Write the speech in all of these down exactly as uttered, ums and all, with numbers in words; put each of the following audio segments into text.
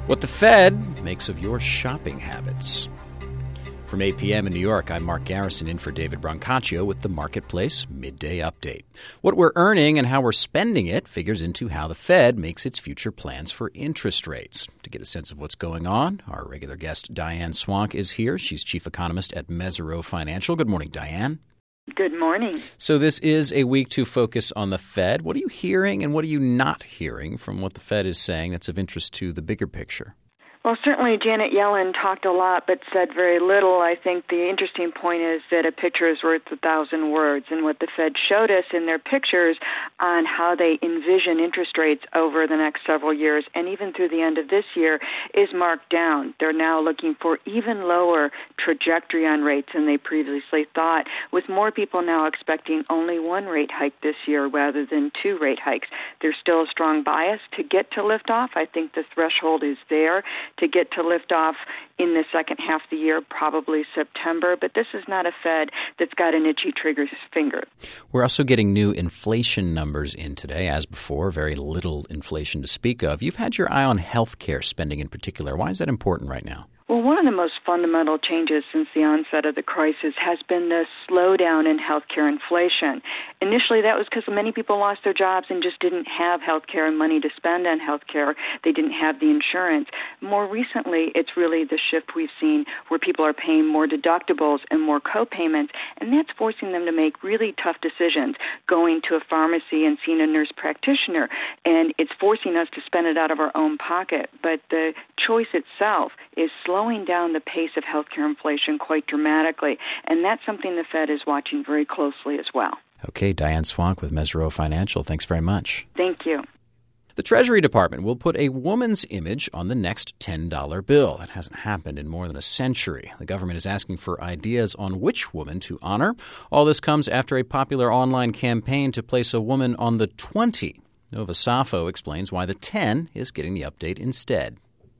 What the Fed makes of your shopping habits. From eight p.m. in New York, I'm Mark Garrison in for David Brancaccio with the Marketplace Midday Update. What we're earning and how we're spending it figures into how the Fed makes its future plans for interest rates. To get a sense of what's going on, our regular guest Diane Swonk is here. She's chief economist at Mesirow Financial. Good morning, Diane. Good morning. So this is a week to focus on the Fed. What are you hearing and what are you not hearing from what the Fed is saying that's of interest to the bigger picture? Well, certainly Janet Yellen talked a lot but said very little. I think the interesting point is that a picture is worth a thousand words, and what the Fed showed us in their pictures on how they envision interest rates over the next several years and even through the end of this year is marked down. They're now looking for even lower trajectory on rates than they previously thought, with more people now expecting only one rate hike this year rather than two rate hikes. There's still a strong bias to get to liftoff. I think the threshold is there to get to liftoff in the second half of the year, probably September. But this is not a Fed that's got an itchy trigger finger. We're also getting new inflation numbers in today. As before, very little inflation to speak of. You've had your eye on healthcare spending in particular. Why is that important right now? Well, one of the most fundamental changes since the onset of the crisis has been the slowdown in healthcare inflation. Initially, that was because many people lost their jobs and just didn't have healthcare and money to spend on healthcare. They didn't have the insurance. More recently, it's really the shift we've seen where people are paying more deductibles and more co-payments, and that's forcing them to make really tough decisions, going to a pharmacy and seeing a nurse practitioner, and it's forcing us to spend it out of our own pocket. But the choice itself is slowing slowing down the pace of healthcare inflation quite dramatically, and that's something the Fed is watching very closely as well. Okay, Diane Swonk with Mesirow Financial. Thanks very much. Thank you. The Treasury Department will put a woman's image on the next ten dollar bill. That hasn't happened in more than a century. The government is asking for ideas on which woman to honor. All this comes after a popular online campaign to place a woman on the twenty. Nova Safo explains why the ten is getting the update instead.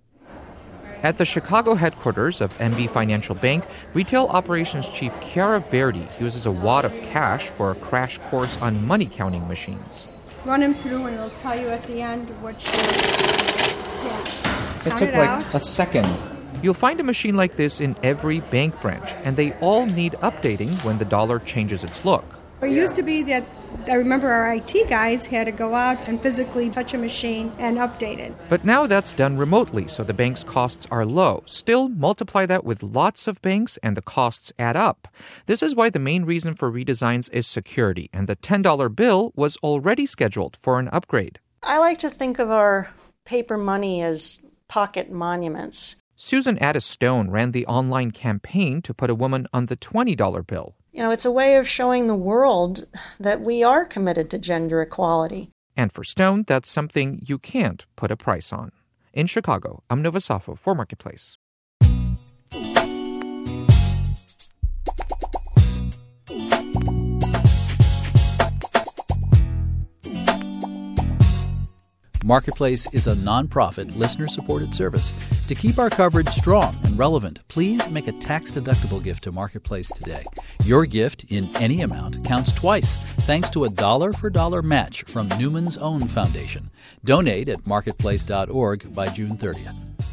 At the Chicago headquarters of M B Financial Bank, Retail Operations Chief Chiara Verdi uses a wad of cash for a crash course on money counting machines. Run them through and it'll tell you at the end what your yes. It Count took it like out. a second. You'll find a machine like this in every bank branch, and they all need updating when the dollar changes its look. It used to be that I remember our I T guys had to go out and physically touch a machine and update it. But now that's done remotely, so the bank's costs are low. Still, multiply that with lots of banks and the costs add up. This is why the main reason for redesigns is security, and the ten dollar bill was already scheduled for an upgrade. I like to think of our paper money as pocket monuments. Susan Addis Stone ran the online campaign to put a woman on the twenty dollar bill. You know, it's a way of showing the world that we are committed to gender equality. And for Stone, that's something you can't put a price on. In Chicago, I'm Nova Safo for Marketplace. Marketplace is a nonprofit, listener-supported service. To keep our coverage strong and relevant, please make a tax-deductible gift to Marketplace today. Your gift in any amount counts twice, thanks to a dollar-for-dollar match from Newman's Own Foundation. Donate at marketplace dot org by June thirtieth.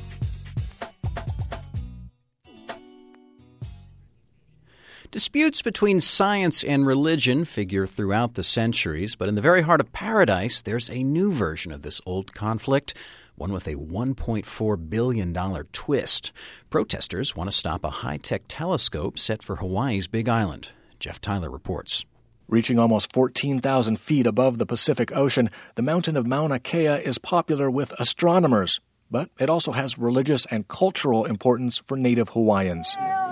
Disputes between science and religion figure throughout the centuries, but in the very heart of paradise, there's a new version of this old conflict, one with a one point four billion dollars twist. Protesters want to stop a high-tech telescope set for Hawaii's Big Island. Jeff Tyler reports. Reaching almost fourteen thousand feet above the Pacific Ocean, the mountain of Mauna Kea is popular with astronomers, but it also has religious and cultural importance for native Hawaiians.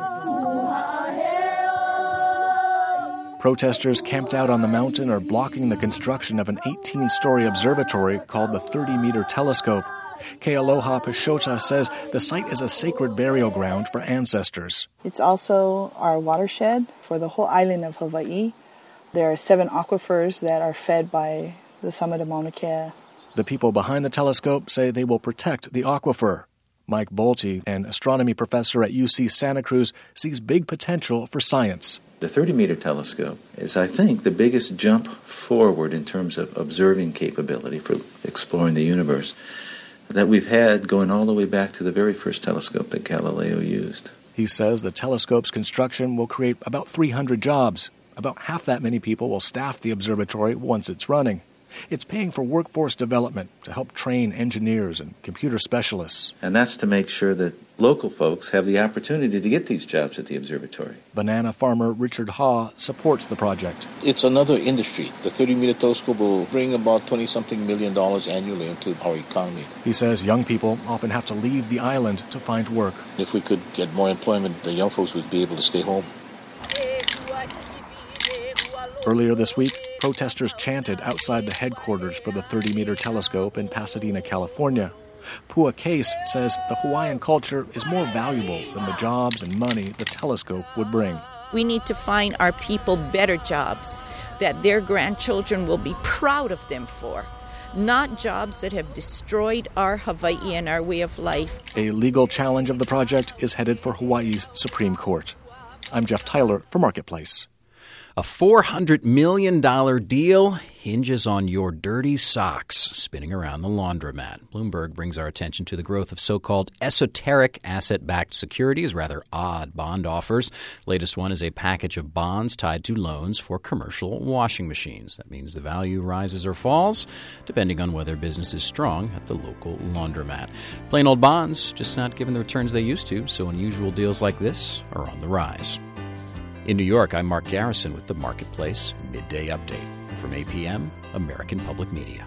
Protesters camped out on the mountain are blocking the construction of an eighteen-story observatory called the thirty-meter telescope. Kealoha Pashota says the site is a sacred burial ground for ancestors. It's also our watershed for the whole island of Hawaii. There are seven aquifers that are fed by the summit of Mauna Kea. The people behind the telescope say they will protect the aquifer. Mike Bolte, an astronomy professor at U C Santa Cruz, sees big potential for science. The thirty-meter telescope is, I think, the biggest jump forward in terms of observing capability for exploring the universe. that we've had going all the way back to the very first telescope that Galileo used. He says the telescope's construction will create about three hundred jobs. About half that many people will staff the observatory once it's running. It's paying for workforce development to help train engineers and computer specialists. And that's to make sure that local folks have the opportunity to get these jobs at the observatory. Banana farmer Richard Ha supports the project. It's another industry. The thirty-meter telescope will bring about twenty-something million dollars annually into our economy. He says young people often have to leave the island to find work. If we could get more employment, the young folks would be able to stay home. Earlier this week, protesters chanted outside the headquarters for the thirty-meter telescope in Pasadena, California. Pua Case says the Hawaiian culture is more valuable than the jobs and money the telescope would bring. We need to find our people better jobs that their grandchildren will be proud of them for, not jobs that have destroyed our Hawaii and our way of life. A legal challenge of the project is headed for Hawaii's Supreme Court. I'm Jeff Tyler for Marketplace. A four hundred million dollars deal hinges on your dirty socks spinning around the laundromat. Bloomberg brings our attention to the growth of so-called esoteric asset-backed securities, rather odd bond offers. Latest one is a package of bonds tied to loans for commercial washing machines. That means the value rises or falls, depending on whether business is strong at the local laundromat. Plain old bonds, just not giving the returns they used to, so unusual deals like this are on the rise. In New York, I'm Mark Garrison with the Marketplace Midday Update. From A P M, American Public Media.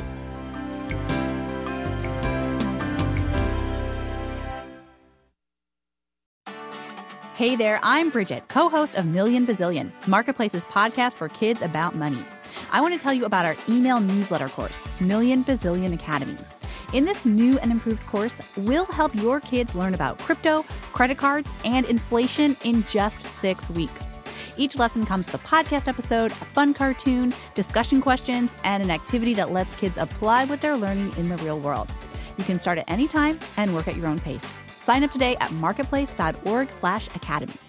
Hey there, I'm Bridget, co-host of Million Bazillion, Marketplace's podcast for kids about money. I want to tell you about our email newsletter course, Million Bazillion Academy. In this new and improved course, we'll help your kids learn about crypto, credit cards, and inflation in just six weeks. Each lesson comes with a podcast episode, a fun cartoon, discussion questions, and an activity that lets kids apply what they're learning in the real world. You can start at any time and work at your own pace. Sign up today at marketplace.org slash academy.